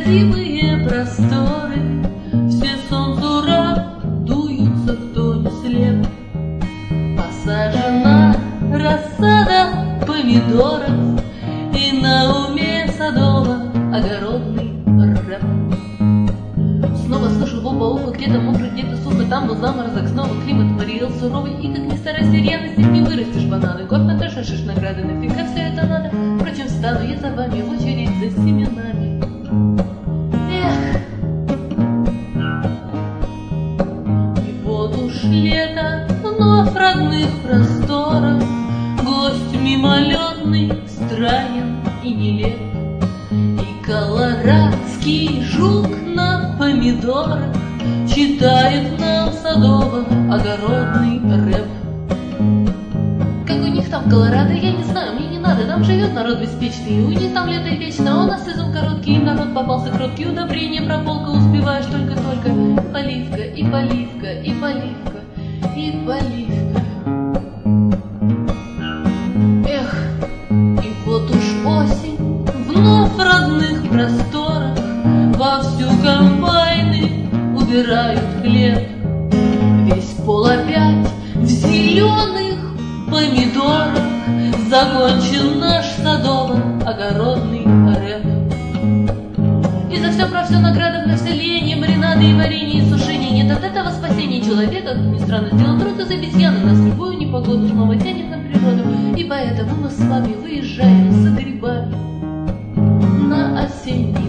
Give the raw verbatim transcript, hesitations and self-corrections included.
красивые просторы, все солнцу радуются, кто не слеп. Посажена рассада помидоров, и на уме садово-огородный рэп. Снова слышу в оба уха, где-то мокро, где-то сухо, там был заморозок, снова климат варил суровый, и как ни старайся ревности, не вырастешь бананы. Год наташишь награды, нафига все это надо? Впрочем, встану я за вами в очередь за семенами. Эх! И вот уж лето, вновь родных просторов, гость мимолетный, странен и нелеп. И колорадский жук на помидорах читает нам садово-огородный рэп. Как у них там в Колорадо, я не знаю, мне не надо. Там живет народ беспечный, и у них там лето вечно. А у нас сезон короткий, и народ попался кроткий. Удобрение прополка успеваешь только-только. Поливка, и поливка, и поливка, и поливка. Эх, и вот уж осень, вновь в родных просторах, вовсю комбайны убирают хлеб. Весь пол опять в зеленых помидорах, закончен наш садово-огородный рэп. И за все про все наградов на все лень, маринады и варенье, и сушение. Нет от этого спасения человека, как ни странно, сделал труд из обезьяны. Нас в любую непогоду снова тянет на природу, и поэтому мы с вами выезжаем за грибами на осенний